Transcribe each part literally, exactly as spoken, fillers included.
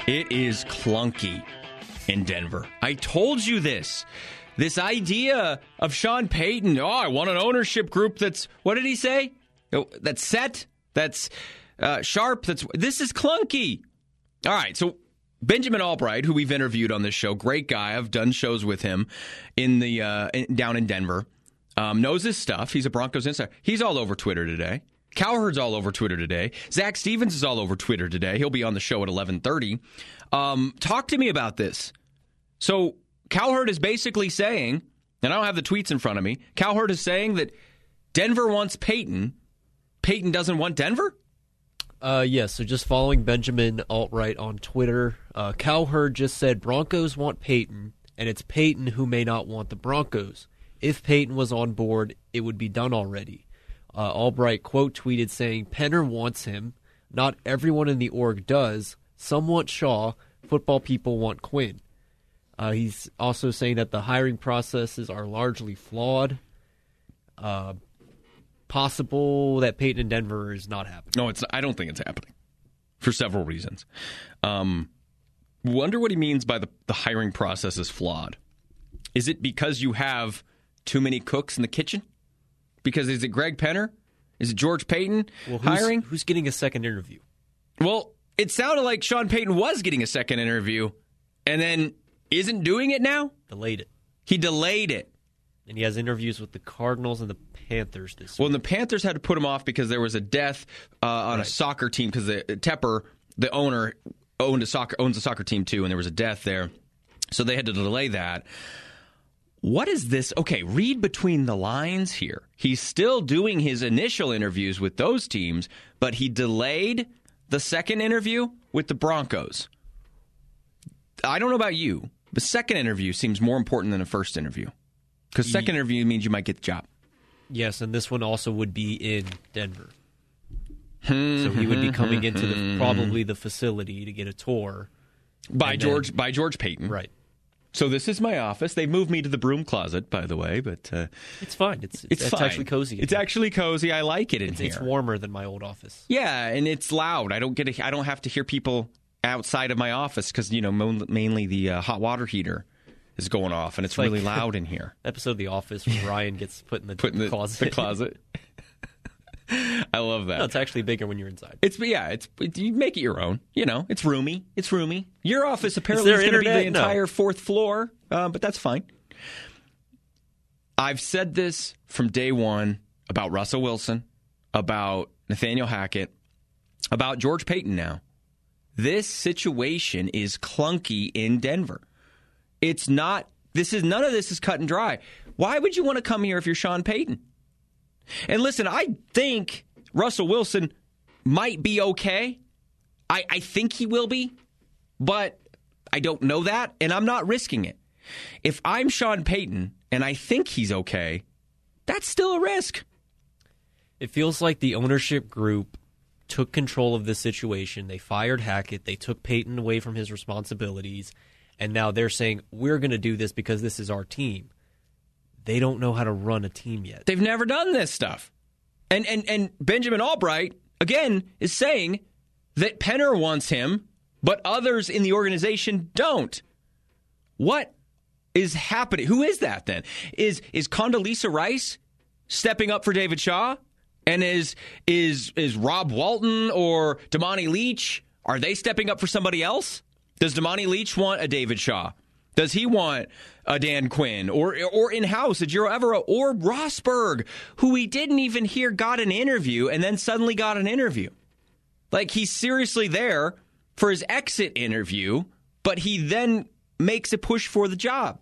It is clunky in Denver. I told you this. This idea of Sean Payton, oh, I want an ownership group that's, what did he say? Oh, that's set, that's uh, sharp, that's, this is clunky. All right, so Benjamin Albright, who we've interviewed on this show, great guy. I've done shows with him in the uh, in, down in Denver. Um, knows his stuff. He's a Broncos insider. He's all over Twitter today. Cowherd's all over Twitter today. Zach Stevens is all over Twitter today. He'll be on the show at eleven thirty. Um, talk to me about this. So Cowherd is basically saying, and I don't have the tweets in front of me, Cowherd is saying that Denver wants Payton. Payton doesn't want Denver? Uh, yes, yeah, so just following Benjamin Albright on Twitter, uh, Cowherd just said Broncos want Payton, and it's Payton who may not want the Broncos. If Payton was on board, it would be done already. Uh, Albright quote tweeted saying, Penner wants him. Not everyone in the org does. Some want Shaw. Football people want Quinn. Uh, he's also saying that the hiring processes are largely flawed. Uh, possible that Payton in Denver is not happening. No, it's. I don't think it's happening for several reasons. Um, wonder what he means by the, the hiring process is flawed. Is it because you have too many cooks in the kitchen? Because is it Greg Penner? Is it George Payton well, who's, hiring? Who's getting a second interview? Well, it sounded like Sean Payton was getting a second interview and then isn't doing it now? Delayed it. He delayed it. And he has interviews with the Cardinals and the Panthers this well, week. Well, the Panthers had to put him off because there was a death uh, on right. a soccer team because Tepper, the owner, owned a soccer owns a soccer team too, and there was a death there. So they had to delay that. What is this? Okay, read between the lines here. He's still doing his initial interviews with those teams, but he delayed the second interview with the Broncos. I don't know about you. The second interview seems more important than the first interview. Because second interview means you might get the job. Yes, and this one also would be in Denver. So he would be coming into the, probably the facility to get a tour. By George then, by George Payton. Right. So this is my office. They moved me to the broom closet, by the way, but uh, it's fine. It's it's, it's fine. actually cozy. It's here. actually cozy. I like it in it's, here. It's warmer than my old office. Yeah, and it's loud. I don't get. A, I don't have to hear people outside of my office because you know mainly the uh, hot water heater is going off, and it's, it's really like loud in here. Episode of The Office where Ryan gets put in the, put in the closet. The closet. I love that. No, it's actually bigger when you're inside. It's yeah, it's it, you make it your own. You know, it's roomy. It's roomy. Your office apparently is, is going to be the entire no. fourth floor, uh, but that's fine. I've said this from day one about Russell Wilson, about Nathaniel Hackett, about George Payton. Now, this situation is clunky in Denver. It's not. This is none of this is cut and dry. Why would you want to come here if you're Sean Payton? And listen, I think Russell Wilson might be okay. I, I think he will be, but I don't know that, and I'm not risking it. If I'm Sean Payton and I think he's okay, that's still a risk. It feels like the ownership group took control of this situation. They fired Hackett. They took Payton away from his responsibilities, and now they're saying, we're going to do this because this is our team. They don't know how to run a team yet. They've never done this stuff. And and and Benjamin Albright, again, is saying that Penner wants him, but others in the organization don't. What is happening? Who is that then? Is is Condoleezza Rice stepping up for David Shaw? And is is is Rob Walton or Damani Leach, are they stepping up for somebody else? Does Damani Leach want a David Shaw? Does he want a Dan Quinn or or in-house a Giro Evero or Rosberg, who we didn't even hear got an interview and then suddenly got an interview? Like, he's seriously there for his exit interview, but he then makes a push for the job.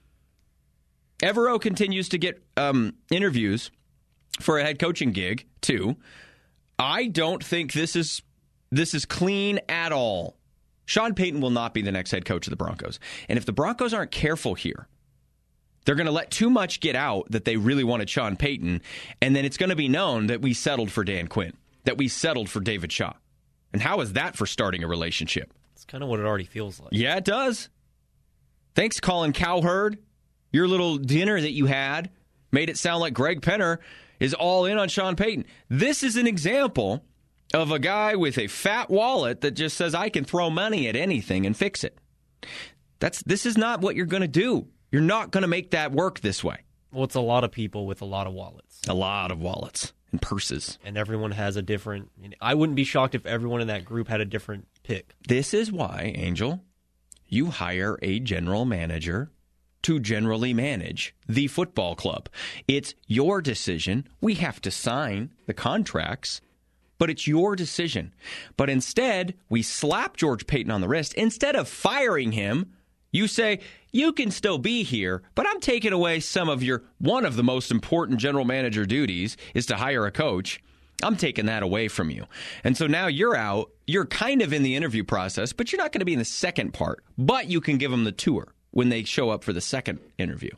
Evero continues to get um, interviews for a head coaching gig, too. I don't think this is this is clean at all. Sean Payton will not be the next head coach of the Broncos. And if the Broncos aren't careful here, they're going to let too much get out that they really wanted Sean Payton, and then it's going to be known that we settled for Dan Quinn, that we settled for David Shaw. And how is that for starting a relationship? It's kind of what it already feels like. Yeah, it does. Thanks, Colin Cowherd. Your little dinner that you had made it sound like Greg Penner is all in on Sean Payton. This is an example of a guy with a fat wallet that just says, I can throw money at anything and fix it. That's This is not what you're going to do. You're not going to make that work this way. Well, it's a lot of people with a lot of wallets. A lot of wallets and purses. And everyone has a different... I wouldn't be shocked if everyone in that group had a different pick. This is why, Angel, you hire a general manager to generally manage the football club. It's your decision. We have to sign the contracts, but it's your decision. But instead, we slap George Paton on the wrist. Instead of firing him, you say, you can still be here, but I'm taking away some of your, one of the most important general manager duties is to hire a coach. I'm taking that away from you. And so now you're out. You're kind of in the interview process, but you're not going to be in the second part. But you can give them the tour when they show up for the second interview.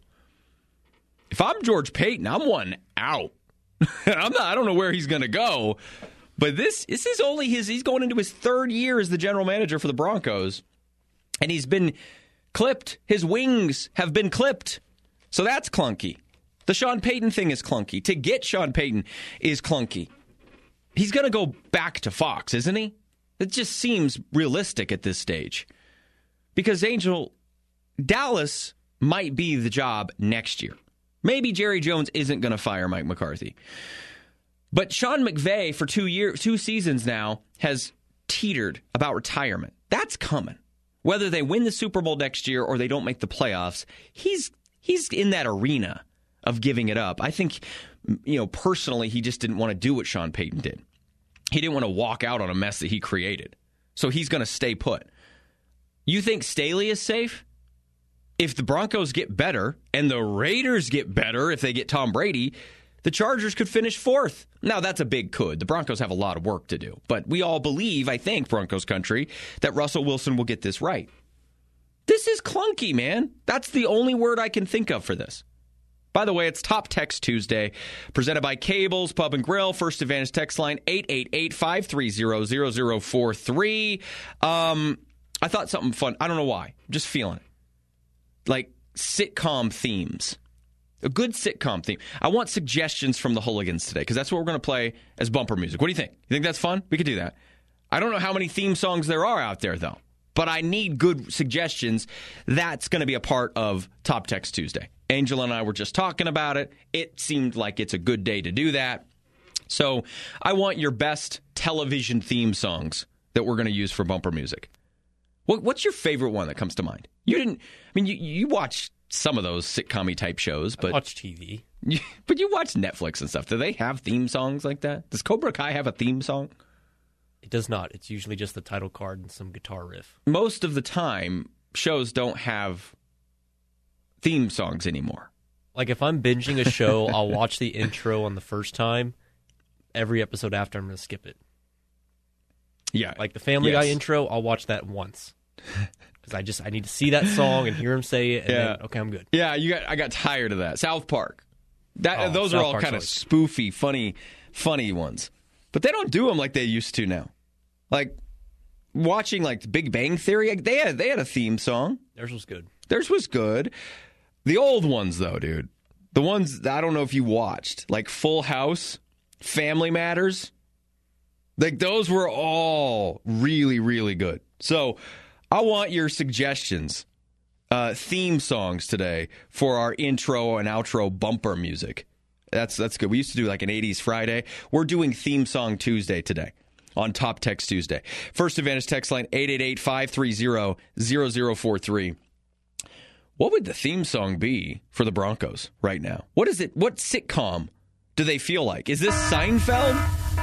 If I'm George Paton, I'm one out. I'm not, I don't know where he's going to go. But this, this is only his, he's going into his third year as the general manager for the Broncos. And he's been clipped. His wings have been clipped. So that's clunky. The Sean Payton thing is clunky. To get Sean Payton is clunky. He's going to go back to Fox, isn't he? It just seems realistic at this stage. Because, Angel, Dallas might be the job next year. Maybe Jerry Jones isn't going to fire Mike McCarthy. But Sean McVay, for two years, two seasons now, has teetered about retirement. That's coming. Whether they win the Super Bowl next year or they don't make the playoffs, he's he's in that arena of giving it up. I think, you know, personally, he just didn't want to do what Sean Payton did. He didn't want to walk out on a mess that he created. So he's going to stay put. You think Staley is safe? If the Broncos get better and the Raiders get better if they get Tom Brady, the Chargers could finish fourth. Now, that's a big could. The Broncos have a lot of work to do. But we all believe, I think, Broncos country, that Russell Wilson will get this right. This is clunky, man. That's the only word I can think of for this. By the way, it's Top Text Tuesday, presented by Cables Pub and Grill. First Advantage text line, eight eight eight, five three zero, zero zero four three. Um, I thought something fun. I don't know why. I'm just feeling it. Like sitcom themes. A good sitcom theme. I want suggestions from the hooligans today, because that's what we're going to play as bumper music. What do you think? You think that's fun? We could do that. I don't know how many theme songs there are out there, though. But I need good suggestions. That's going to be a part of Top Text Tuesday. Angel and I were just talking about it. It seemed like it's a good day to do that. So I want your best television theme songs that we're going to use for bumper music. What, what's your favorite one that comes to mind? You didn't, I mean, you, you watch some of those sitcom-y type shows, but I watch T V. You, but you watch Netflix and stuff. Do they have theme songs like that? Does Cobra Kai have a theme song? It does not. It's usually just the title card and some guitar riff. Most of the time, shows don't have theme songs anymore. Like if I'm binging a show, I'll watch the intro on the first time. Every episode after, I'm going to skip it. Yeah. Like the Family yes. Guy intro, I'll watch that once. Because I just I need to see that song and hear him say it, and yeah. then, okay, I'm good. Yeah, you got. I got tired of that. South Park. That oh, Those South are all Park's kind of always... spoofy, funny, funny ones. But they don't do them like they used to now. Like, watching, like, The Big Bang Theory, they had, they had a theme song. Theirs was good. Theirs was good. The old ones, though, dude. The ones that I don't know if you watched. Like Full House, Family Matters. Like, those were all really, really good. So, I want your suggestions, uh, theme songs today for our intro and outro bumper music. That's that's good. We used to do like an eighties Friday. We're doing Theme Song Tuesday today on Top Text Tuesday. First Advantage text line, eight eight eight, five three zero, zero zero four three. What would the theme song be for the Broncos right now? What is it? What sitcom do they feel like? Is this Seinfeld?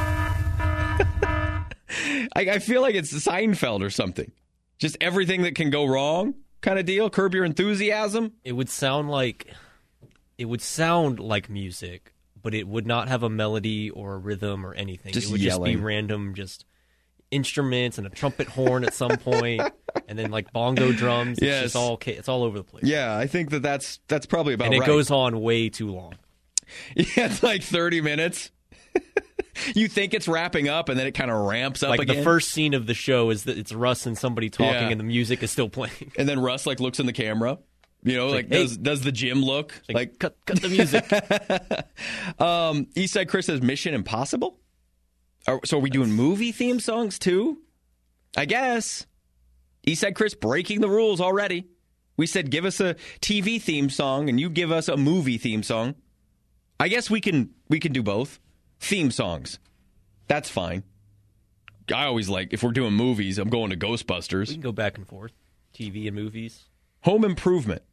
I, I feel like it's Seinfeld or something. Just everything that can go wrong kind of deal. Curb Your Enthusiasm. It would sound like it would sound like music, but it would not have a melody or a rhythm or anything. Just it would yelling. just be random, just instruments and a trumpet horn at some point, and then like bongo drums. It's Yes. just all it's all over the place. Yeah, I think that that's that's probably about and it right. goes on way too long. Yeah, it's like thirty minutes. You think it's wrapping up, and then it kind of ramps up Like again. the first scene of the show is that it's Russ and somebody talking, Yeah. and the music is still playing. And then Russ like looks in the camera. You know, like, like, hey. does does the gym look Like, like? cut cut the music. um, Eastside Chris says Mission Impossible. Are, so are we doing movie theme songs too? I guess. Eastside Chris breaking the rules already. We said give us a T V theme song and you give us a movie theme song. I guess we can we can do both. Theme songs. That's fine. I always like, if we're doing movies, I'm going to Ghostbusters. We can go back and forth. T V and movies. Home Improvement.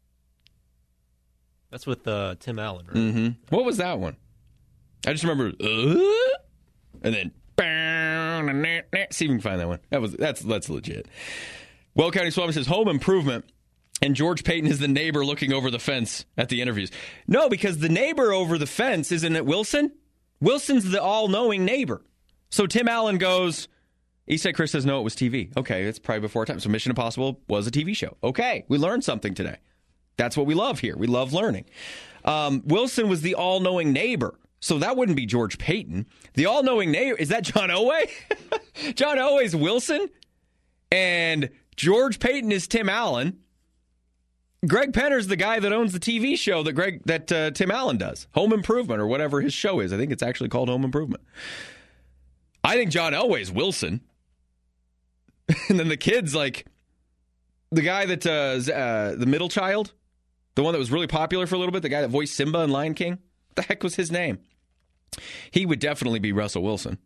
That's with uh, Tim Allen, right? Mm-hmm. What was that one? I just remember, uh, and then, see if we can find that one. That was that's that's legit. Well County Swami says Home Improvement, and George Payton is the neighbor looking over the fence at the interviews. No, because the neighbor over the fence, isn't it Wilson? Wilson's the all-knowing neighbor. So Tim Allen goes, Eastside Chris says, no, it was T V. Okay, it's probably before our time. So Mission Impossible was a T V show. Okay, we learned something today. That's what we love here. We love learning. Um, Wilson was the all-knowing neighbor. So that wouldn't be George Payton. The all-knowing neighbor, is that John Elway? John Elway's Wilson. And George Payton is Tim Allen. Greg Penner's the guy that owns the T V show that Greg that uh, Tim Allen does. Home Improvement, or whatever his show is. I think it's actually called Home Improvement. I think John Elway's Wilson. And then the kid's like the guy that, uh, uh, the middle child, the one that was really popular for a little bit, the guy that voiced Simba in Lion King. What the heck was his name? He would definitely be Russell Wilson.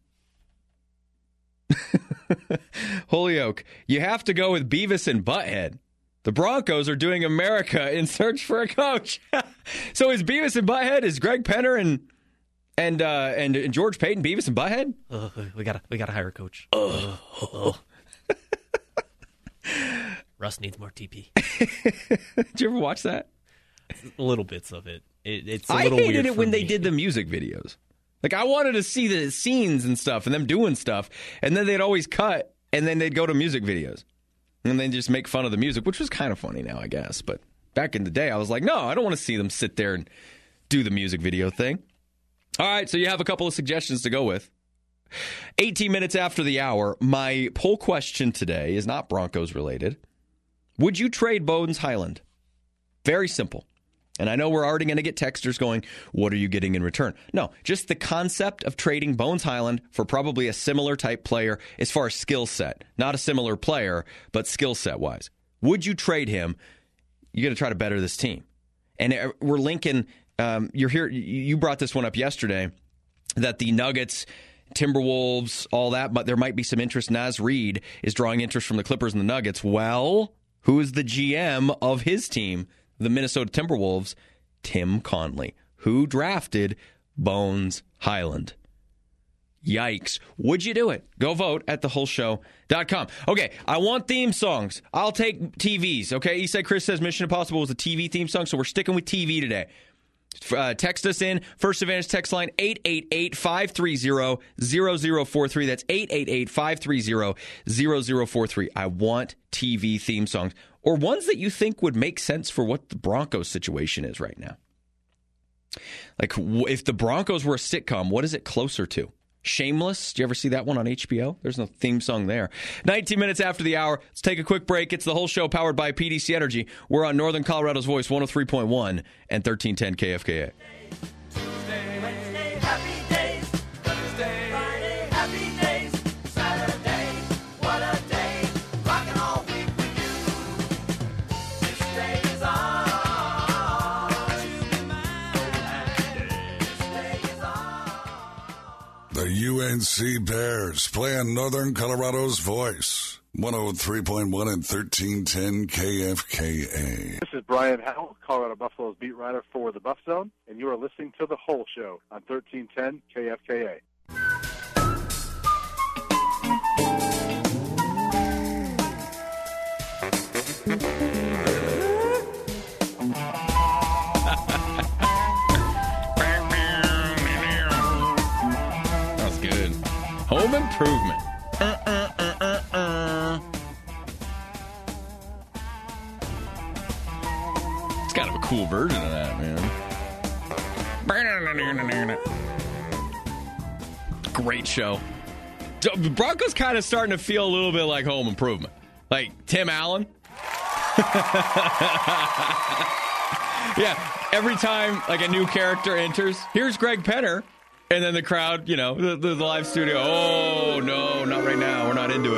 Holyoke, you have to go with Beavis and Butthead. The Broncos are doing America in search for a coach. So is Beavis and Butthead, is Greg Penner and and uh, and, and George Payton Beavis and Butthead? Uh, we gotta we gotta hire a coach. Uh, oh. Russ needs more T P. Did you ever watch that? Little bits of it. it it's a I little hated weird it when me. they did the music videos. Like, I wanted to see the scenes and stuff and them doing stuff, and then they'd always cut, and then they'd go to music videos. And then just make fun of the music, which was kind of funny now, I guess. But back in the day, I was like, no, I don't want to see them sit there and do the music video thing. All right, so you have a couple of suggestions to go with. eighteen minutes after the hour, my poll question today is not Broncos related. Would you trade Bones Highland? Very simple. And I know we're already going to get texters going, what are you getting in return? No, just the concept of trading Bones Highland for probably a similar type player as far as skill set. Not a similar player, but skill set wise. Would you trade him? You got to try to better this team. And we're linking, um, you're here, you brought this one up yesterday, that the Nuggets, Timberwolves, all that, but there might be some interest. Naz Reid is drawing interest from the Clippers and the Nuggets. Well, who is the G M of his team? The Minnesota Timberwolves, Tim Conley, who drafted Bones Highland. Yikes. Would you do it? Go vote at the whole show dot com. Okay, I want theme songs. I'll take T Vs. Okay, Eastside Chris says Mission Impossible was a T V theme song, so we're sticking with T V today. Uh, text us in. First Advantage text line eight eight eight, five three zero, zero zero four three. That's eight eight eight, five three zero, zero zero four three. I want T V theme songs, or ones that you think would make sense for what the Broncos situation is right now. Like, if the Broncos were a sitcom, what is it closer to? Shameless? Did you ever see that one on H B O? There's no theme song there. nineteen minutes after the hour. Let's take a quick break. It's the whole show powered by P D C Energy. We're on Northern Colorado's Voice, one oh three point one and thirteen ten K F K A. Tuesday, Wednesday, happy days. Thursday, Friday, happy days. Saturday, what a day. Rocking all week with you. This day is ours. To be mine. This day is ours. The U N C Bears playing Northern Colorado's Voice. one oh three point one and thirteen ten K F K A. This is Brian Howell, Colorado Buffalo's beat writer for the Buff Zone, and you are listening to The Whole Show on thirteen ten K F K A. That was good. Home Improvement. Uh, uh, uh, uh, uh. It's kind of a cool version of that, man. Great show. The Broncos kind of starting to feel a little bit like Home Improvement. Like Tim Allen. Yeah, every time like a new character enters, here's Greg Penner. And then the crowd, you know, the, the live studio, oh, no, not right now. We're not into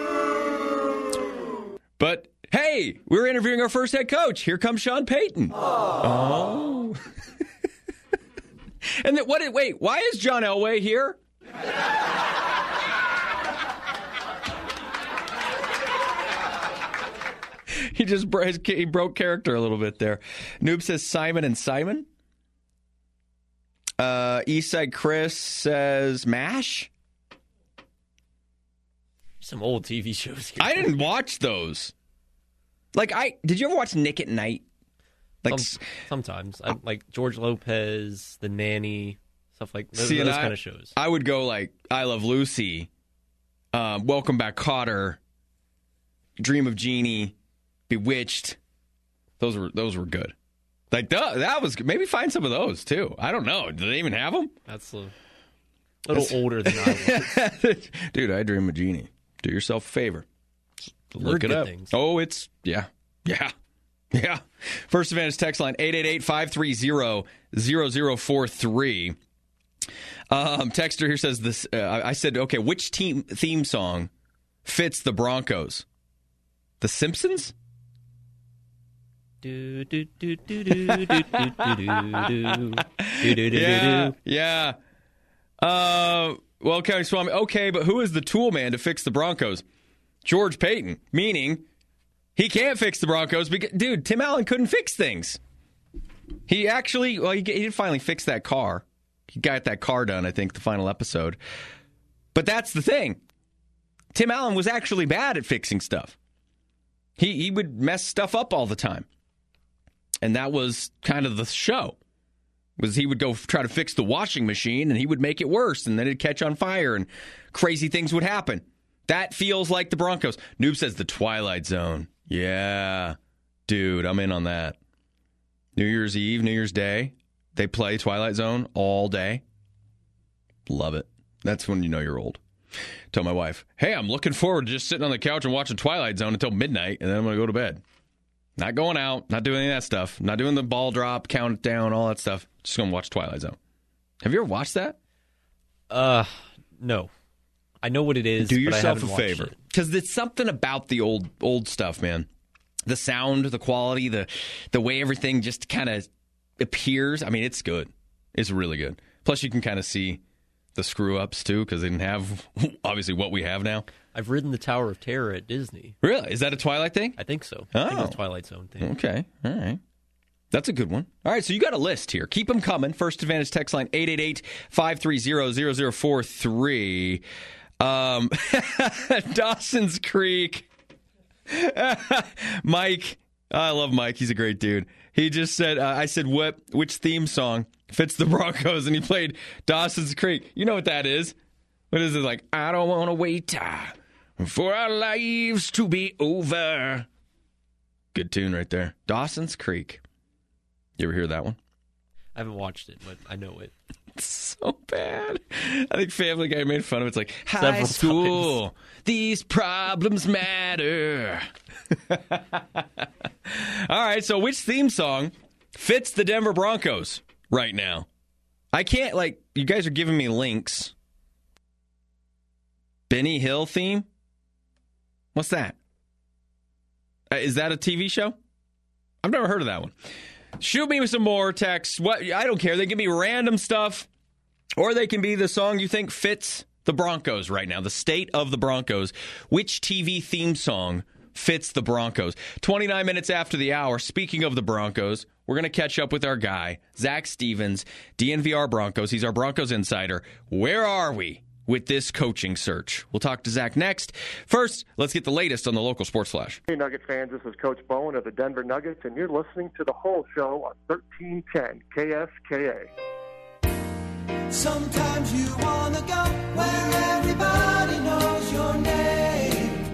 it. But, hey, we're interviewing our first head coach. Here comes Sean Payton. Oh. And then, what? Wait, why is John Elway here? He just bro- his, he broke character a little bit there. Noob says Simon and Simon. Uh, Eastside Chris says MASH. Some old T V shows here. I didn't watch those. Like, I did you ever watch Nick at Night? Like Some, sometimes, I, like George Lopez, The Nanny, stuff like those, see, those I, kind of shows. I would go like I Love Lucy, um, Welcome Back, Kotter, Dream of Jeannie, Bewitched. Those were those were good. Like that, that was maybe find some of those too. I don't know. Do they even have them? That's a little That's... older than I was. Dude, I Dream of Jeannie. Do yourself a favor. Look Heard it up. Things. Oh, it's yeah, yeah, yeah. First Advantage text line eight eight eight, five three zero, zero zero four three. Um, texter here says this. Uh, I said, okay, which team theme song fits the Broncos? The Simpsons? Do do do do do do do do do do yeah, yeah. Uh, well, County Swami, okay, but who is the tool man to fix the Broncos? George Payton, meaning he can't fix the Broncos because, dude, Tim Allen couldn't fix things. He actually, well, he, he did finally fix that car. He got that car done, I think, the final episode. But that's the thing. Tim Allen was actually bad at fixing stuff. He he would mess stuff up all the time. And that was kind of the show. Was he would go try to fix the washing machine and he would make it worse and then it'd catch on fire and crazy things would happen. That feels like the Broncos. Noob says the Twilight Zone. Yeah. Dude, I'm in on that. New Year's Eve, New Year's Day, they play Twilight Zone all day. Love it. That's when you know you're old. Tell my wife, hey, I'm looking forward to just sitting on the couch and watching Twilight Zone until midnight, and then I'm going to go to bed. Not going out, not doing any of that stuff, not doing the ball drop, countdown, all that stuff. Just going to watch Twilight Zone. Have you ever watched that? Uh, no. I know what it is. Do but yourself I haven't a favor, because it's something about the old old stuff, man. The sound, the quality, the the way everything just kind of appears. I mean, it's good. It's really good. Plus, you can kind of see the screw ups too, because they didn't have obviously what we have now. I've ridden the Tower of Terror at Disney. Really? Is that a Twilight thing? I think so. Oh. I think it's a Twilight Zone thing. Okay. All right. That's a good one. All right, so you got a list here. Keep them coming. First Advantage text line eight eight eight, five three zero, zero zero four three. Um, Dawson's Creek. Mike. I love Mike. He's a great dude. He just said, uh, I said, what? Which theme song fits the Broncos? And he played Dawson's Creek. You know what that is? What is it like? I don't want to wait uh, for our lives to be over. Good tune right there. Dawson's Creek. You ever hear that one? I haven't watched it, but I know it. It's so bad. I think Family Guy made fun of it. It's like, high Several school, times. These problems matter. All right, so which theme song fits the Denver Broncos right now? I can't, like, you guys are giving me links. Benny Hill theme? What's that? Uh, is that a T V show? I've never heard of that one. Shoot me with some more text. What I don't care. They can be random stuff, or they can be the song you think fits the Broncos right now, the state of the Broncos. Which T V theme song fits the Broncos? twenty-nine minutes after the hour, speaking of the Broncos, we're going to catch up with our guy, Zach Stevens, D N V R Broncos. He's our Broncos insider. Where are we with this coaching search? We'll talk to Zach next. First, let's get the latest on the local sports flash. Hey, Nugget fans, this is Coach Bowen of the Denver Nuggets, and you're listening to The Whole Show on thirteen ten K S K A. Sometimes you want to go where everybody knows your name,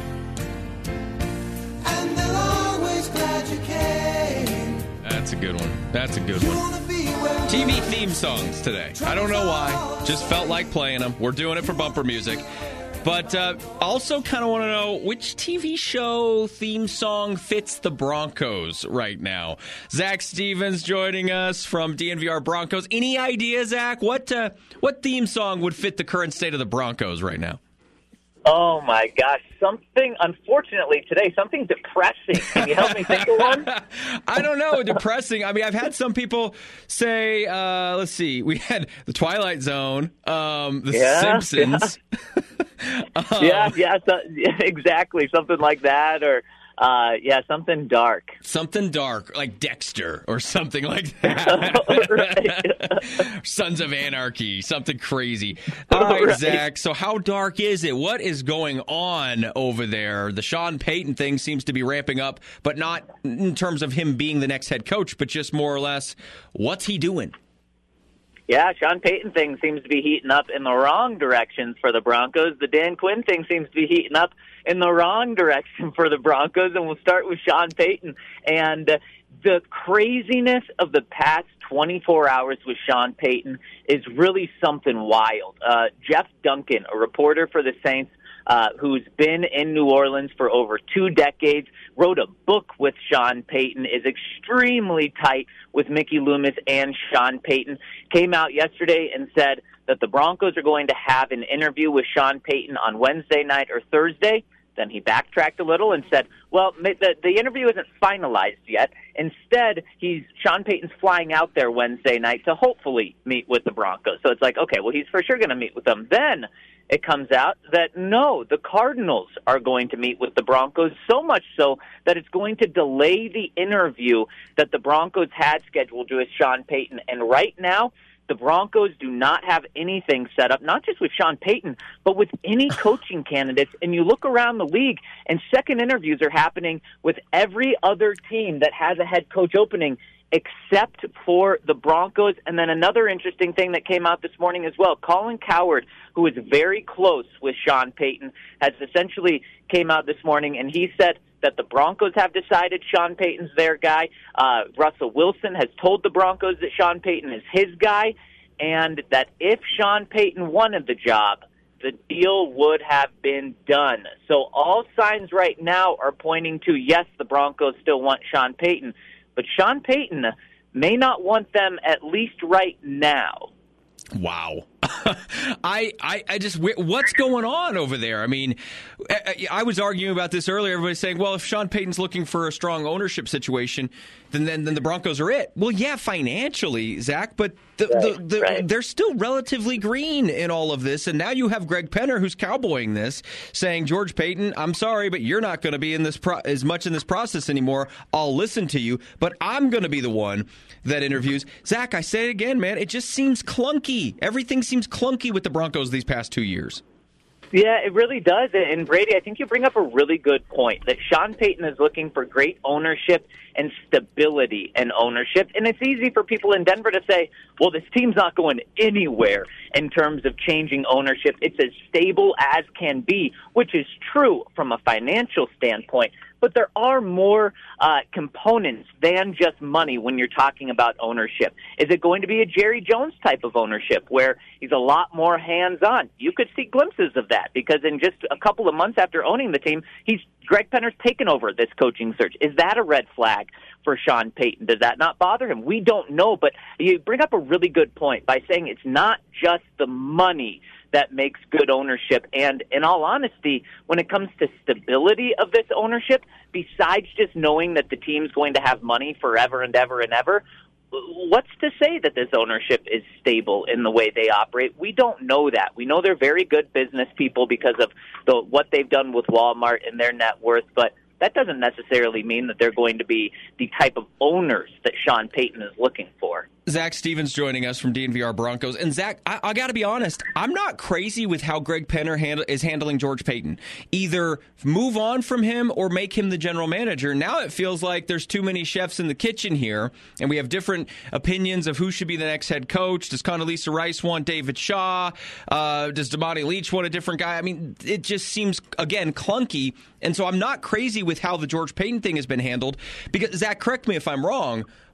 and they're always glad you came. That's a good one. That's a good You one. want to be where T V theme songs today. I don't know why. Just felt like playing them. We're doing it for bumper music. But uh, also kind of want to know which T V show theme song fits the Broncos right now. Zach Stevens joining us from D N V R Broncos. Any idea, Zach? What uh, what theme song would fit the current state of the Broncos right now? Oh, my gosh. Something, unfortunately, today, something depressing. Can you help me think of one? I don't know. Depressing. I mean, I've had some people say, uh, let's see, we had The Twilight Zone, um, The Yeah, Simpsons. Yeah, um, yeah, yeah, so, yeah, exactly. Something like that, or, uh, yeah, something dark. Something dark, like Dexter or something like that. Right. Sons of Anarchy, something crazy. All right, Right. Zach, so how dark is it? What is going on over there? The Sean Payton thing seems to be ramping up, but not in terms of him being the next head coach, but just more or less, what's he doing? Yeah, Sean Payton thing seems to be heating up in the wrong directions for the Broncos. The Dan Quinn thing seems to be heating up in the wrong direction for the Broncos, and we'll start with Sean Payton. And uh, the craziness of the past twenty-four hours with Sean Payton is really something wild. Uh, Jeff Duncan, a reporter for the Saints, uh, who's been in New Orleans for over two decades, wrote a book with Sean Payton, is extremely tight with Mickey Loomis and Sean Payton, came out yesterday and said that the Broncos are going to have an interview with Sean Payton on Wednesday night or Thursday. Then he backtracked a little and said, well, the, the interview isn't finalized yet. Instead, he's Sean Payton's flying out there Wednesday night to hopefully meet with the Broncos. So it's like, okay, well, he's for sure going to meet with them. Then it comes out that, no, the Cardinals are going to meet with the Broncos, so much so that it's going to delay the interview that the Broncos had scheduled with Sean Payton. And right now, the Broncos do not have anything set up, not just with Sean Payton, but with any coaching candidates. And you look around the league, and second interviews are happening with every other team that has a head coach opening except for the Broncos. And then another interesting thing that came out this morning as well, Colin Cowherd, who is very close with Sean Payton, has essentially came out this morning, and he said that the Broncos have decided Sean Payton's their guy. Uh, Russell Wilson has told the Broncos that Sean Payton is his guy, and that if Sean Payton wanted the job, the deal would have been done. So all signs right now are pointing to, yes, the Broncos still want Sean Payton, but Sean Payton may not want them, at least right now. Wow. I, I I just, what's going on over there? I mean, I, I was arguing about this earlier. Everybody's saying, well, if Sean Payton's looking for a strong ownership situation, then then, then the Broncos are it. Well, yeah, financially, Zach, but the, right, the, the, right. they're still relatively green in all of this. And now you have Greg Penner, who's cowboying this, saying, George Payton, I'm sorry, but you're not going to be in this pro- as much in this process anymore. I'll listen to you, but I'm going to be the one that interviews. Zach, I say it again, man, it just seems clunky. Everything seems clunky with the Broncos these past two years. Yeah, it really does. And Brady, I think you bring up a really good point, that Sean Payton is looking for great ownership and stability in ownership. And it's easy for people in Denver to say, well, this team's not going anywhere in terms of changing ownership. It's as stable as can be, which is true from a financial standpoint. But there are more uh, components than just money when you're talking about ownership. Is it going to be a Jerry Jones type of ownership where he's a lot more hands-on? You could see glimpses of that because in just a couple of months after owning the team, he's Greg Penner's taken over this coaching search. Is that a red flag for Sean Payton? Does that not bother him? We don't know, but you bring up a really good point by saying it's not just the money that makes good ownership. And in all honesty, when it comes to stability of this ownership, besides just knowing that the team's going to have money forever and ever and ever, what's to say that this ownership is stable in the way they operate? We don't know that. We know they're very good business people because of the, what they've done with Walmart and their net worth, but that doesn't necessarily mean that they're going to be the type of owners that Sean Payton is looking for. Zach Stevens joining us from D N V R Broncos. And Zach, I, I got to be honest, I'm not crazy with how Greg Penner hand, is handling George Payton. Either move on from him or make him the general manager. Now it feels like there's too many chefs in the kitchen here, and we have different opinions of who should be the next head coach. Does Condoleezza Rice want David Shaw? Uh, does Damani Leach want a different guy? I mean, it just seems, again, clunky. And so I'm not crazy with how the George Payton thing has been handled. Because, Zach, correct me if I'm wrong,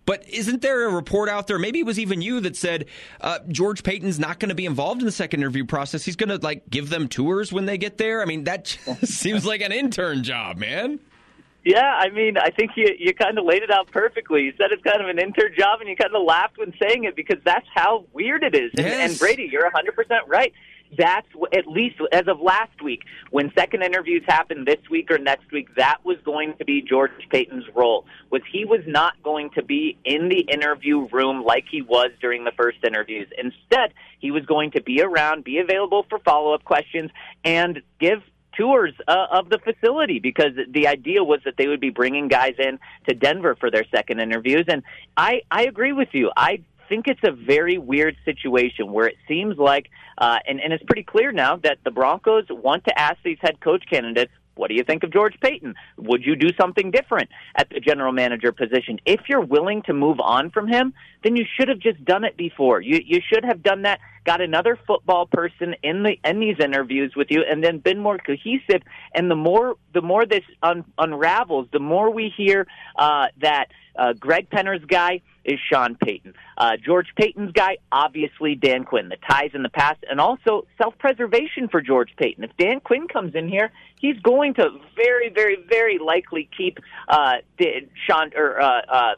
But isn't there a report out there, maybe it was even you, that said uh, George Paton's not going to be involved in the second interview process? He's going to like give them tours when they get there? I mean, that seems like an intern job, man. Yeah, I mean, I think you you kind of laid it out perfectly. You said it's kind of an intern job, and you kind of laughed when saying it because that's how weird it is. And, Yes. and Brady, you're one hundred percent right. That's at least as of last week, when second interviews happened this week or next week, that was going to be George Paton's role. Was he was not going to be in the interview room like he was during the first interviews. Instead, he was going to be around, be available for follow-up questions, and give tours uh, of the facility, because the idea was that they would be bringing guys in to Denver for their second interviews. And I, I agree with you. I think it's a very weird situation where it seems like, uh, and, and it's pretty clear now that the Broncos want to ask these head coach candidates, what do you think of George Paton? Would you do something different at the general manager position? If you're willing to move on from him, then you should have just done it before. You you should have done that, got another football person in the in these interviews with you, and then been more cohesive. And the more the more this un, unravels, the more we hear uh, that uh, Greg Penner's guy is Sean Payton. Uh, George Paton's guy, obviously Dan Quinn. The ties in the past, and also self-preservation for George Paton. If Dan Quinn comes in here, he's going to very, very, very likely keep uh, Sean or uh, uh,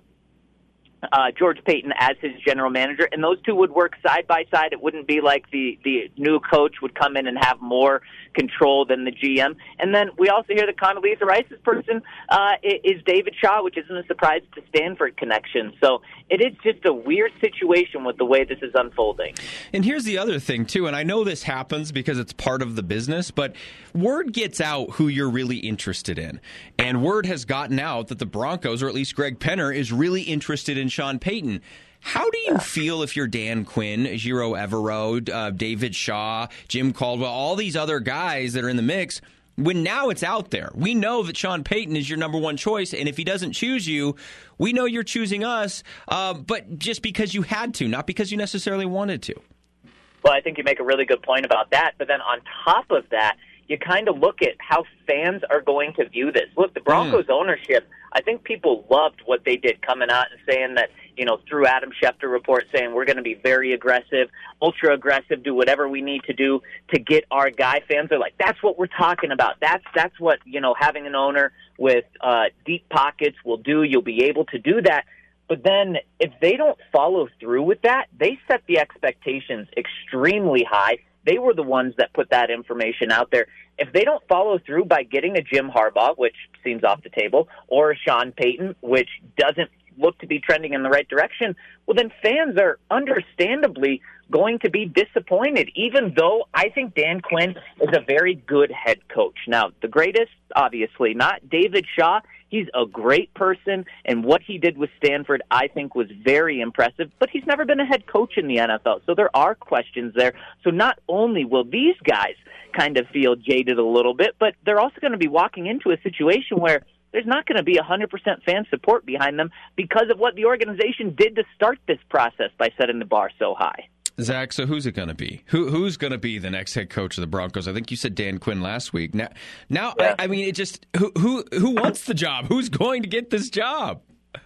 uh, George Paton as his general manager, and those two would work side by side. It wouldn't be like the the new coach would come in and have more control than the G M. And then we also hear that Condoleezza Rice's person uh, is David Shaw, which isn't a surprise to Stanford connection. So it is just a weird situation with the way this is unfolding. And here's the other thing, too, and I know this happens because it's part of the business, but word gets out who you're really interested in. And word has gotten out that the Broncos, or at least Greg Penner, is really interested in Sean Payton. How do you feel if you're Dan Quinn, Giro Evero, uh, David Shaw, Jim Caldwell, all these other guys that are in the mix, when now it's out there? We know that Sean Payton is your number one choice, and if he doesn't choose you, we know you're choosing us, uh, but just because you had to, not because you necessarily wanted to. Well, I think you make a really good point about that. But then on top of that, you kind of look at how fans are going to view this. Look, the Broncos mm. ownership, I think people loved what they did, coming out and saying that, you know, through Adam Schefter report, saying we're going to be very aggressive, ultra aggressive, do whatever we need to do to get our guy. Fans are like, that's what we're talking about. That's that's what, you know, having an owner with uh, deep pockets will do. You'll be able to do that. But then if they don't follow through with that, they set the expectations extremely high. They were the ones that put that information out there. If they don't follow through by getting a Jim Harbaugh, which seems off the table, or a Sean Payton, which doesn't look to be trending in the right direction, well, then fans are understandably going to be disappointed, even though I think Dan Quinn is a very good head coach. Now, the greatest, obviously, not David Shaw. He's a great person, and what he did with Stanford, I think, was very impressive, but he's never been a head coach in the N F L, so there are questions there. So not only will these guys kind of feel jaded a little bit, but they're also going to be walking into a situation where there's not going to be one hundred percent fan support behind them because of what the organization did to start this process by setting the bar so high. Zach, so who's it going to be? Who Who's going to be the next head coach of the Broncos? I think you said Dan Quinn last week. Now, now yeah. I, I mean, it just who who who wants the job? Who's going to get this job?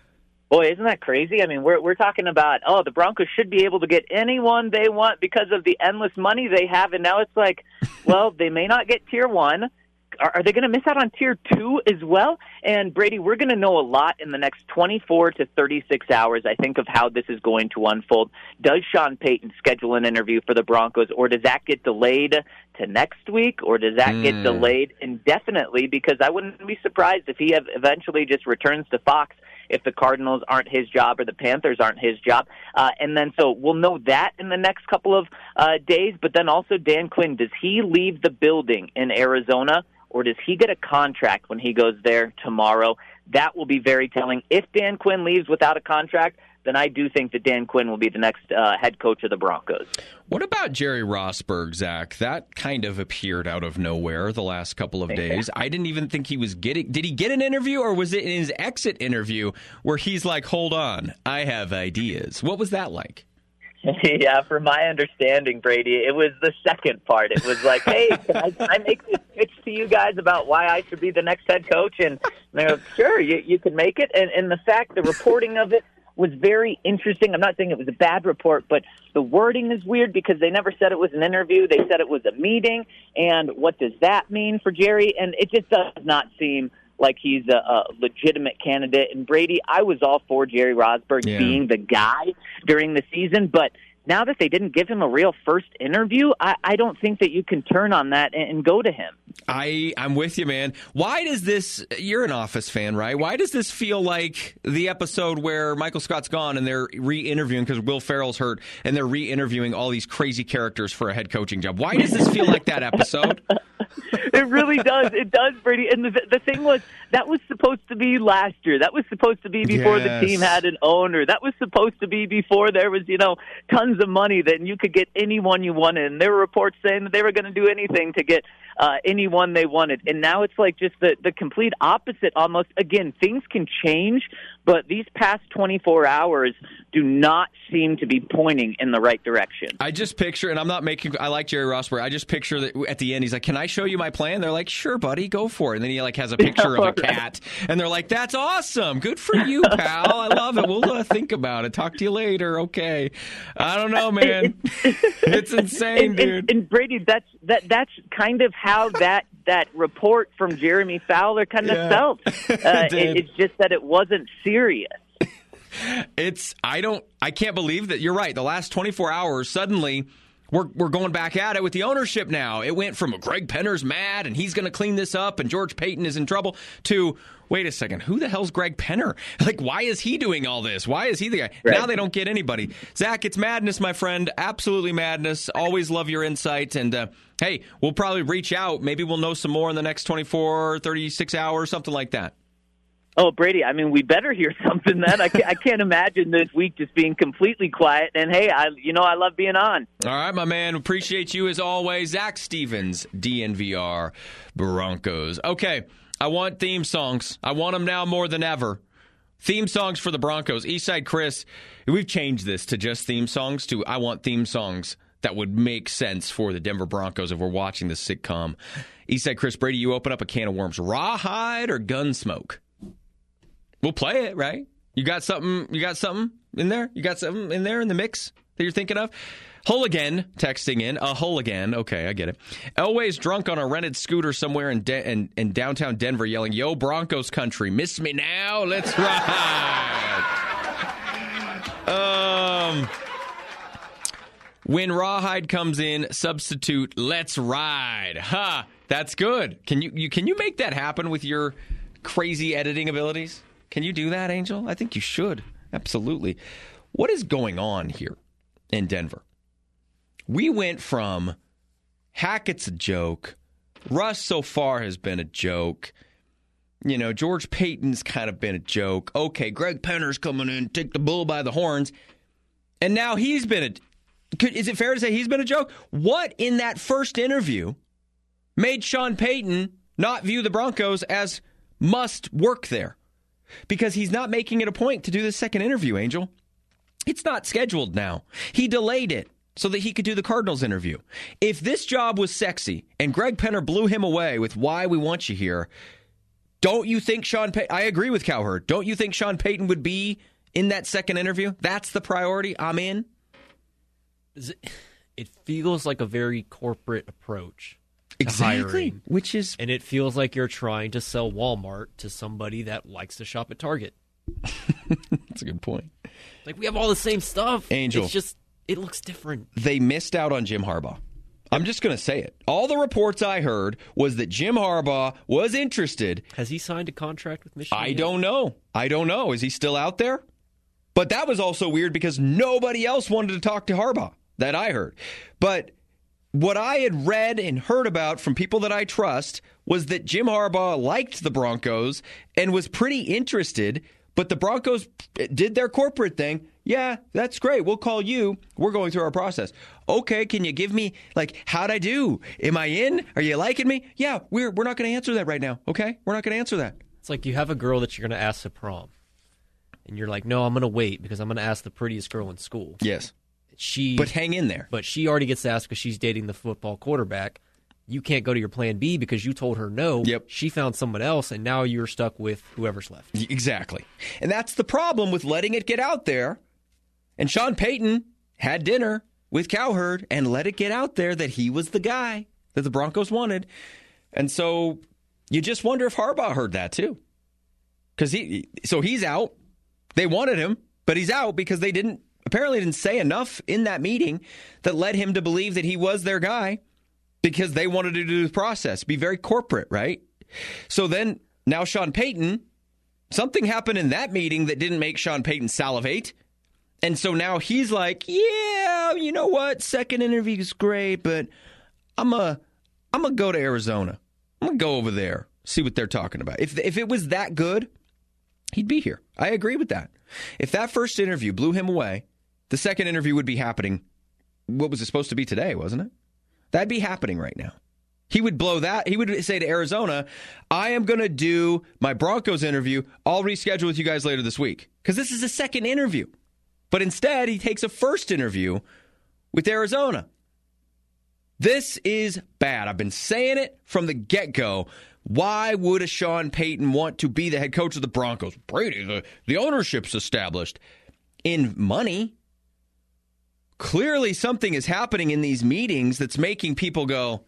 Boy, isn't that crazy? I mean, we're we're talking about, oh, the Broncos should be able to get anyone they want because of the endless money they have, and now it's like, well, they may not get tier one. Are, are they going to miss out on tier two as well? And Brady, we're going to know a lot in the next twenty-four to thirty-six hours, I think, of how this is going to unfold. Does Sean Payton schedule an interview for the Broncos, or does that get delayed to next week, or does that mm. get delayed indefinitely? Because I wouldn't be surprised if he have eventually just returns to Fox if the Cardinals aren't his job or the Panthers aren't his job. Uh, and then so we'll know that in the next couple of uh, days. But then also Dan Quinn, does he leave the building in Arizona, or does he get a contract when he goes there tomorrow? That will be very telling. If Dan Quinn leaves without a contract, then I do think that Dan Quinn will be the next uh, head coach of the Broncos. What about Jerry Rosburg, Zach? That kind of appeared out of nowhere the last couple of days. I didn't even think he was getting... Did he get an interview, or was it in his exit interview where he's like, hold on, I have ideas? What was that like? Yeah, from my understanding, Brady, it was the second part. It was like, hey, can I, can I make this pitch to you guys about why I should be the next head coach? And they're like, sure, you, you can make it. And, and the fact, the reporting of it was very interesting. I'm not saying it was a bad report, but the wording is weird because they never said it was an interview. They said it was a meeting. And what does that mean for Jerry? And it just does not seem like he's a, a legitimate candidate. And Brady, I was all for Jerry Rosburg Yeah. being the guy during the season, but now that they didn't give him a real first interview, I, I don't think that you can turn on that and, and go to him. I, I'm with you, man. Why does this, you're an Office fan, right? Why does this feel like the episode where Michael Scott's gone and they're re-interviewing because Will Ferrell's hurt and they're re-interviewing all these crazy characters for a head coaching job? Why does this feel like that episode? It really does. It does, Brady. And the, the thing was, that was supposed to be last year. That was supposed to be before Yes. the team had an owner. That was supposed to be before there was, you know, tons of money that you could get anyone you wanted. And there were reports saying that they were going to do anything to get uh, anyone they wanted. And now it's like just the, the complete opposite almost. Again, things can change, but these past twenty-four hours do not seem to be pointing in the right direction. I just picture, and I'm not making, I like Jerry Rosberg, I just picture that at the end, he's like, can I show you my plan? They're like, sure, buddy, go for it. And then he like has a picture of a cat, and they're like, that's awesome. Good for you, pal. I love it. We'll uh, think about it. Talk to you later. Okay. I don't know, man. It's insane, and, dude. And, and Brady, that's that that's kind of how that that report from Jeremy Fowler kind of Yeah. felt. Uh, It did. it, it's just that it wasn't serious. It's I don't I can't believe that you're right. The last twenty-four hours suddenly we're we're going back at it with the ownership now. It went from Greg Penner's mad and he's going to clean this up and George Payton is in trouble to wait a second, who the hell's Greg Penner? Like, why is he doing all this? Why is he the guy? Right. Now they don't get anybody. Zach, it's madness, my friend. Absolutely madness. Always love your insight. And, uh, hey, we'll probably reach out. Maybe we'll know some more in the next twenty-four, thirty-six hours, something like that. Oh, Brady, I mean, we better hear something then. I can't, I can't imagine this week just being completely quiet. And, hey, I you know, I love being on. All right, my man. Appreciate you as always. Zach Stevens, D N V R Broncos. Okay, I want theme songs. I want them now more than ever. Theme songs for the Broncos. Eastside Chris, we've changed this to just theme songs to I want theme songs that would make sense for the Denver Broncos if we're watching this sitcom. Eastside Chris, Brady, you open up a can of worms. Rawhide or Gunsmoke? We'll play it, right? You got something? You got something in there? You got something in there in the mix that you're thinking of? Hooligan texting in. A hooligan. Okay, I get it. Elway's drunk on a rented scooter somewhere in, De- in, in downtown Denver yelling, "Yo, Broncos country, miss me now? Let's ride." um, when Rawhide comes in, substitute, "Let's ride." Ha! Huh, that's good. Can you, you can you make that happen with your crazy editing abilities? Can you do that, Angel? I think you should. Absolutely. What is going on here in Denver? We went from Hackett's a joke. Russ so far has been a joke. You know, George Payton's kind of been a joke. Okay, Greg Penner's coming in, take the bull by the horns. And now he's been a... Could, is it fair to say he's been a joke? What in that first interview made Sean Payton not view the Broncos as must work there? Because he's not making it a point to do the second interview, Angel. It's not scheduled now. He delayed it so that he could do the Cardinals interview. If this job was sexy and Greg Penner blew him away with why we want you here, don't you think Sean Payton, I agree with Cowherd, don't you think Sean Payton would be in that second interview? That's the priority. I'm in. It feels like a very corporate approach to Exactly. hiring. Which is... And it feels like you're trying to sell Walmart to somebody that likes to shop at Target. That's a good point. Like, we have all the same stuff. Angel. It's just, it looks different. They missed out on Jim Harbaugh. I'm just going to say it. All the reports I heard was that Jim Harbaugh was interested. Has he signed a contract with Michigan? I yet? don't know. I don't know. Is he still out there? But that was also weird because nobody else wanted to talk to Harbaugh that I heard. But what I had read and heard about from people that I trust was that Jim Harbaugh liked the Broncos and was pretty interested, but the Broncos did their corporate thing. Yeah, that's great. We'll call you. We're going through our process. Okay, can you give me, like, how'd I do? Am I in? Are you liking me? Yeah, we're we're not going to answer that right now, okay? We're not going to answer that. It's like you have a girl that you're going to ask to prom. And you're like, no, I'm going to wait because I'm going to ask the prettiest girl in school. Yes. She, But hang in there. But she already gets asked because she's dating the football quarterback. you can't go to your plan B because you told her no. Yep. She found someone else, and now you're stuck with whoever's left. Exactly. And that's the problem with letting it get out there. And Sean Payton had dinner with Cowherd and let it get out there that he was the guy that the Broncos wanted. And so you just wonder if Harbaugh heard that too. Because he, so he's out. They wanted him, but he's out because they didn't, apparently didn't say enough in that meeting that led him to believe that he was their guy because they wanted to do the process, be very corporate, right? So then now Sean Payton, something happened in that meeting that didn't make Sean Payton salivate. And so now he's like, yeah, you know what? Second interview is great, but I'm a, I'm going to go to Arizona. I'm going to go over there, see what they're talking about. If if it was that good, he'd be here. I agree with that. If that first interview blew him away, the second interview would be happening. What was it supposed to be today, wasn't it? That'd be happening right now. He would blow that. He would say to Arizona, I am going to do my Broncos interview. I'll reschedule with you guys later this week. Because this is a second interview. But instead, he takes a first interview with Arizona. This is bad. I've been saying it from the get-go. Why would a Sean Payton want to be the head coach of the Broncos? Brady, the, the ownership's established. In money, clearly something is happening in these meetings that's making people go,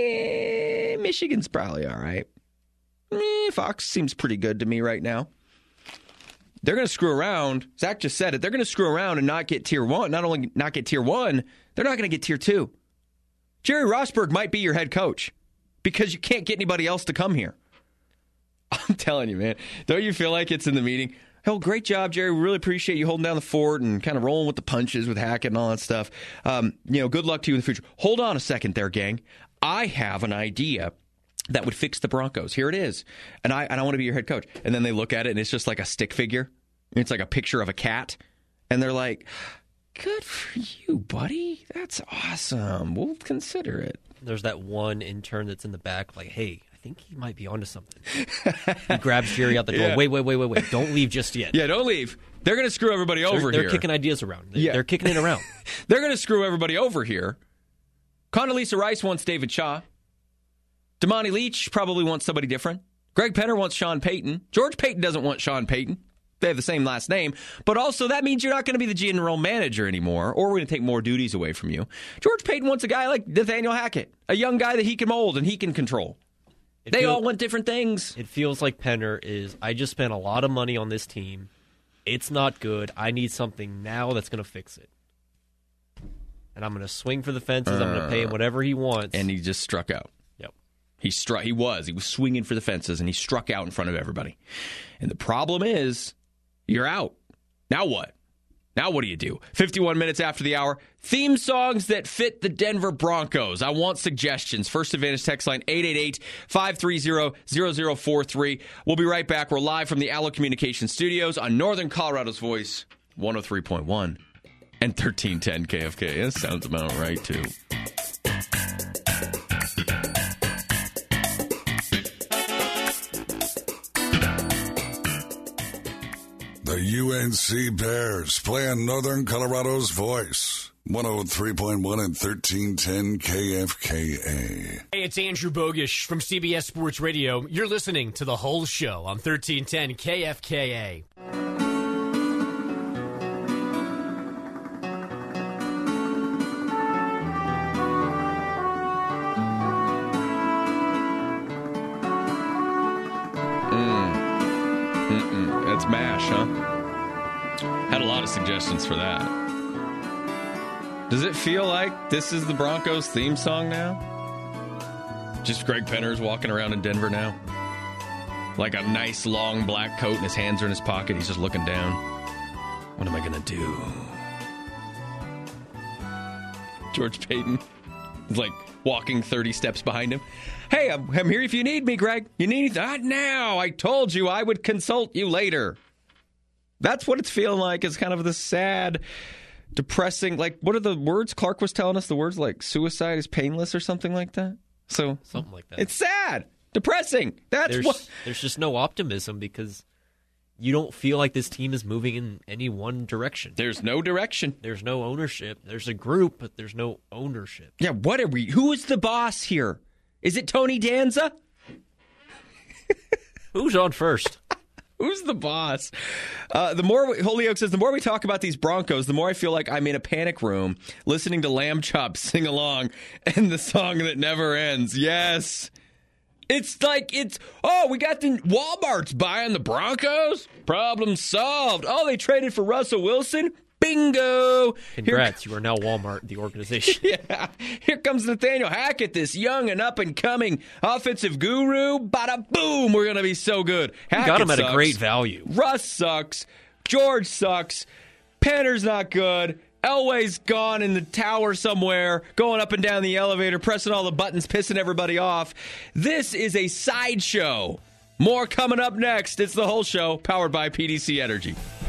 eh, Michigan's probably all right. Eh, Fox seems pretty good to me right now. They're going to screw around. Zach just said it. They're going to screw around and not get tier one. Not only not get tier one, they're not going to get tier two. Jerry Rosberg might be your head coach because you can't get anybody else to come here. I'm telling you, man. Don't you feel like it's in the meeting? Hell, great job, Jerry. We really appreciate you holding down the fort and kind of rolling with the punches with Hackett and all that stuff. Um, you know, good luck to you in the future. Hold on a second there, gang. I have an idea that would fix the Broncos. Here it is. And I and I want to be your head coach. And then they look at it, and it's just like a stick figure. It's like a picture of a cat. And they're like, good for you, buddy. That's awesome. We'll consider it. There's that one intern that's in the back like, hey, I think he might be onto something. He grabs Jerry out the door. Yeah. Wait, wait, wait, wait, wait. Don't leave just yet. Yeah, don't leave. They're going to screw everybody over they're, they're here. They're kicking ideas around. They're, Yeah. they're kicking it around. They're going to screw everybody over here. Condoleezza Rice wants David Shaw. Damani Leach probably wants somebody different. Greg Penner wants Sean Payton. George Payton doesn't want Sean Payton. They have the same last name. But also that means you're not going to be the general manager anymore, or we're going to take more duties away from you. George Payton wants a guy like Nathaniel Hackett, a young guy that he can mold and he can control. It they feel- all want different things. It feels like Penner is, I just spent a lot of money on this team. It's not good. I need something now that's going to fix it. And I'm going to swing for the fences. I'm going to pay him whatever he wants. And he just struck out. Yep. He struck. He was. He was swinging for the fences, and he struck out in front of everybody. And the problem is, you're out. Now what? Now what do you do? fifty-one minutes after the hour. Theme songs that fit the Denver Broncos. I want suggestions. First Advantage text line eight eight eight, five three zero, zero zero four three. We'll be right back. We're live from the Allo Communications Studios on Northern Colorado's Voice, one oh three point one and thirteen ten K F K. That sounds about right, too. The U N C Bears playing Northern Colorado's Voice. one oh three point one and thirteen ten K F K A. Hey, it's Andrew Bogish from C B S Sports Radio. You're listening to The Whole Show on thirteen ten K F K A. That's MASH, huh? Had a lot of suggestions for that. Does it feel like this is the Broncos theme song now? Just Greg Penner's walking around in Denver now? Like a nice long black coat and his hands are in his pocket. He's just looking down. What am I going to do? George Payton is like walking thirty steps behind him. Hey, I'm, I'm here if you need me, Greg. You need that now. I told you I would consult you later. That's what it's feeling like. It's kind of the sad, depressing, like, what are the words Clark was telling us? The words like suicide is painless or something like that? So Something like that. It's sad, depressing. That's there's, what. There's just no optimism because you don't feel like this team is moving in any one direction. There's no direction. There's no ownership. There's a group, but there's no ownership. Yeah, what are we? Who is the boss here? Is it Tony Danza? Who's on first? Who's the boss? Uh, the more we, Holyoke says, the more we talk about these Broncos, the more I feel like I'm in a panic room listening to Lamb Chop sing along and the song that never ends. Yes. It's like it's, oh, we got the Walmart's buying the Broncos? Problem solved. Oh, they traded for Russell Wilson? Bingo! Congrats, Here, you are now Walmart, the organization. Yeah. Here comes Nathaniel Hackett, this young and up-and-coming offensive guru. Bada boom! We're going to be so good. Hackett got him at sucks. a great value. Russ sucks. George sucks. Penner's not good. Elway's gone in the tower somewhere, going up and down the elevator, pressing all the buttons, pissing everybody off. This is a sideshow. More coming up next. It's The Whole Show, powered by P D C Energy.